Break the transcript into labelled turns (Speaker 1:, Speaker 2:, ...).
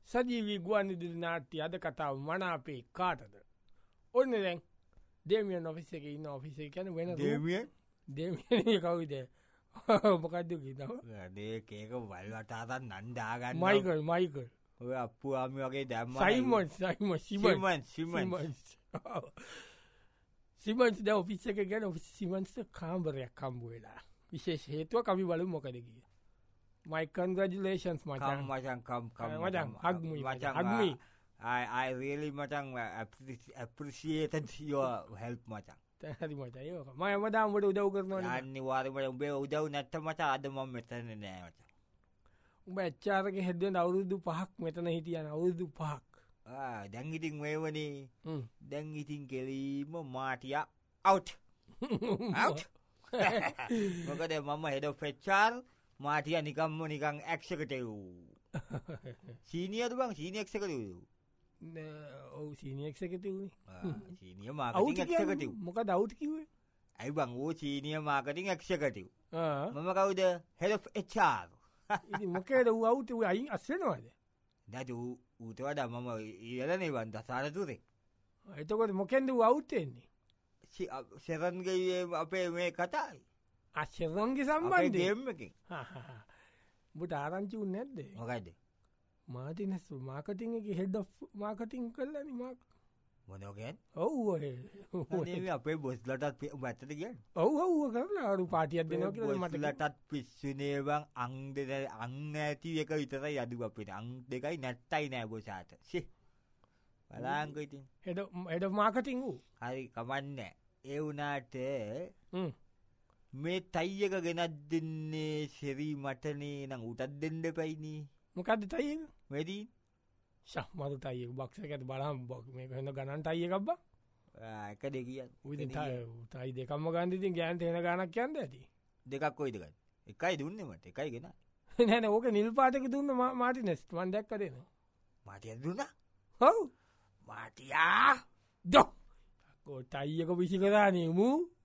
Speaker 1: සජීවී ගුවන්විදුලි නාට්‍ය අද කතාව මන අපේ කාටද ඔන්න දැන් දේමියන් ඔෆිස් එක ඉන්න ඔෆිස් එක කියන්නේ වෙන දේමියන් කවුද මොකද්ද කියනවා
Speaker 2: ඒක වල්වටාතත් නන්දාගන්න
Speaker 1: මයිකල්
Speaker 2: ඔය අප්පුවාමි වගේ දැම්ම
Speaker 1: සිමන්ස් ද ඔෆිස් එක ගැන ඔෆිස් සිමන්ස් කාම්බරයක් කම්බු වෙලා විශේෂ හේතුව කවි බලු මොකද කිය my congratulations මචං හග්මී
Speaker 2: I really මචං appreciated your help මචං
Speaker 1: හරි මචං ඒක මම හැමදාම උදව් කරනවා
Speaker 2: අනිවාර්යයෙන්ම උඹේ උදව් නැත්නම් මචං අද මම මෙතන නෑ මචං
Speaker 1: උඹ HR එකේ හෙඩ් වෙන අවුරුදු 5ක් මෙතන හිටියන අවුරුදු 5ක්
Speaker 2: දැන් ඉතින් වේවනේ දැන් ඉතින් කෙලීම මාටියා out මොකද මම head of HR මාටියා නිකම්ම නිකන් executive සීනියර්ද බං සීනියර් executive
Speaker 1: ඔව් සීනියර් executive නේ
Speaker 2: සීනියර් මාකටිං executive
Speaker 1: මොකද out කිව්වේ
Speaker 2: අයි බං ඕ සීනියර් මාකටිං executive මම කවුද head of HR
Speaker 1: ඉතින් මොකේද ඌ out ඌ අයින් අස් වෙනවද
Speaker 2: නැද ඌට වඩා මම ඉවලනේ වන් දසාර තුරේ
Speaker 1: එතකොට මොකෙන්ද ඌ out වෙන්නේ
Speaker 2: සෙරන්ගේ අපේ මේ කතායි
Speaker 1: අශරන්ගේ සම්බන්ධයෙන්
Speaker 2: ගේම් එකකින්
Speaker 1: උඹට ආරංචි වුනේ නැද්ද
Speaker 2: මොකද
Speaker 1: මාටිනස් මාකටිං එකේ හෙඩ් ඔෆ් මාකටිං කළානේ මාක්
Speaker 2: මොනෝ කියන්නේ
Speaker 1: ඔව්
Speaker 2: ඔය අපේ බොස්ලටත් උඹට කියන්නේ
Speaker 1: ඔව් කරලා අර පාටියක් දෙනවා කියලා මට
Speaker 2: ලටත් පිස්සුනේ බං අං දෙක අං නැති එක විතරයි අඩු අපිට අං දෙකයි නැත්තයි නෑ බොසාට සි බලංකො ඉතින්
Speaker 1: හෙඩ් ඔෆ් මාකටිං ඌ
Speaker 2: හරි කමන්නේ ඒ උනාට මේ ටයි එක ගෙනත් දෙන්නේ සෙරි මටනේ නම් උටත් දෙන්න එපයිනේ
Speaker 1: මොකද්ද ටයි එක
Speaker 2: වැඩි
Speaker 1: මරු ටයි එක බක්ස් එකකට බලහන් මේක වෙන ගණන් ටයි එකක් බං
Speaker 2: එක දෙකියන්
Speaker 1: ඌ ඉතින් ටයි දෙකක්ම ගන්න ඉතින් ගෑන්ට එන ගාණක් යන්න ඇති
Speaker 2: දෙකක් කොයිද ගන්න එකයි දුන්නේ මට එකයි ගෙන
Speaker 1: නෑ නෑ ඕක නිල් පාටක දුන්න මාටිනස් මන් දැක්ක දෙනවා
Speaker 2: මාටියක් දුන්නා
Speaker 1: ඔව්
Speaker 2: මාටියා
Speaker 1: දෝ ටයි එක විසි කරානේ මූ